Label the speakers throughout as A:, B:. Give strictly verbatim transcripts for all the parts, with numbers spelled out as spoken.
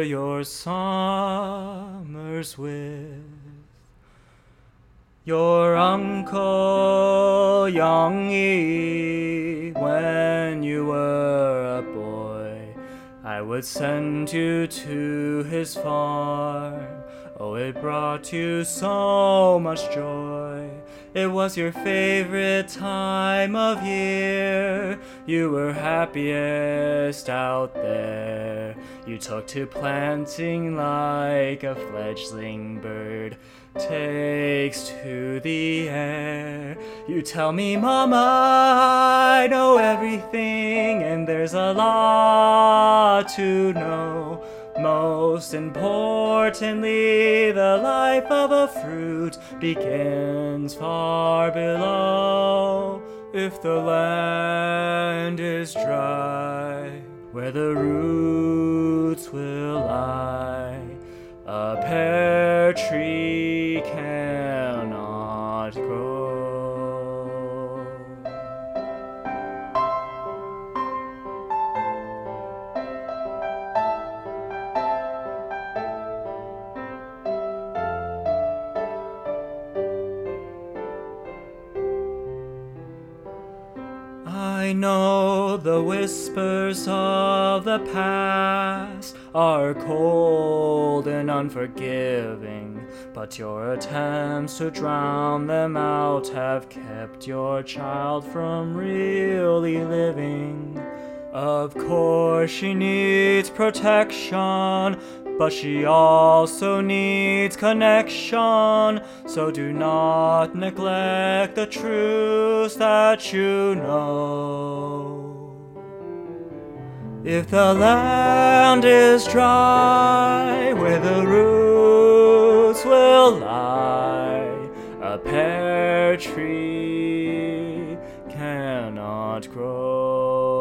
A: gather your summers with your uncle Young E. When you were a boy, I would send you to his farm. Oh, it brought you so much joy. It was your favorite time of year. You were happiest out there. You took to planting like a fledgling bird takes to the air. You tell me, Mama, I know everything, and there's a lot to know. Most importantly, the life of a fruit begins far below. If the land is dry, where the roots will lie, a pear tree cannot grow. I know the whispers of the past are cold and unforgiving, but your attempts to drown them out have kept your child from really living. Of course she needs protection, but she also needs connection, so do not neglect the truths that you know. If the land is dry, where the roots will lie, a pear tree cannot grow.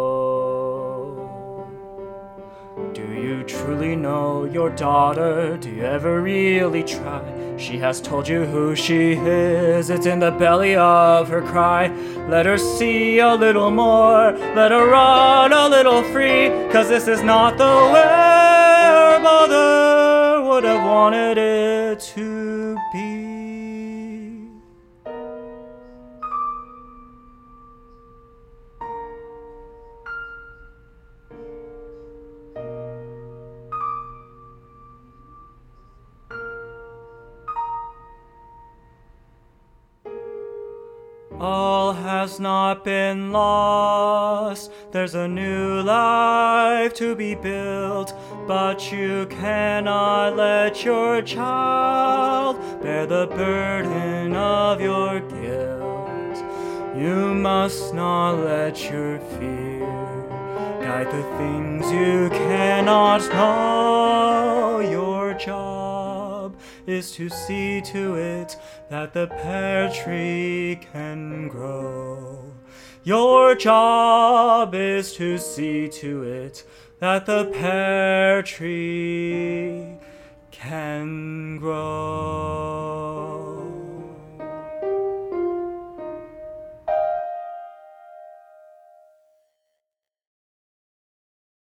A: Do you truly know your daughter? Do you ever really try? She has told you who she is. It's in the belly of her cry. Let her see a little more. Let her run a little free. 'Cause this is not the way her mother would have wanted it to be. All has not been lost. There's a new life to be built, but you cannot let your child bear the burden of your guilt. You must not let your fear guide the things you cannot know. Your job is to see to it that the pear tree can grow. Your job is to see to it that the pear tree can grow.